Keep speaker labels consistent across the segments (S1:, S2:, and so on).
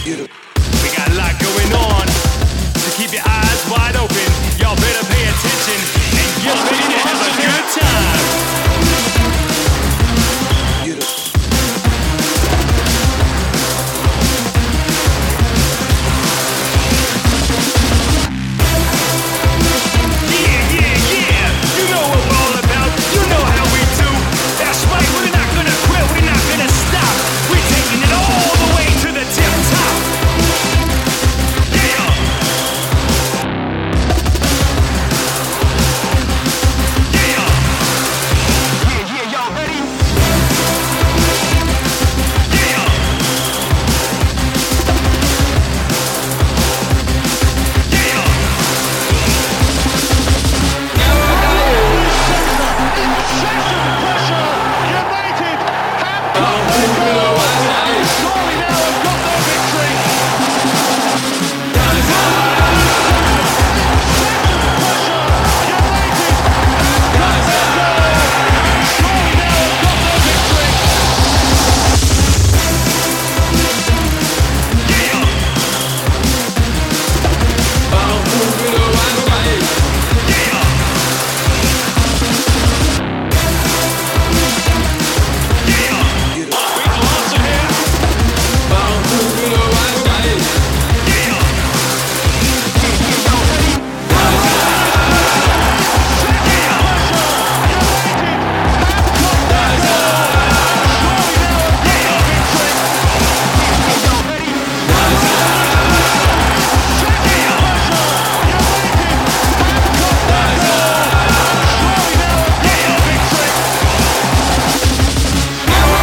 S1: We got a lot going on, so keep your eyes wide open. Y'all better pay attention and get ready to have a good time.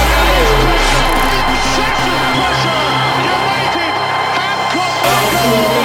S2: Go!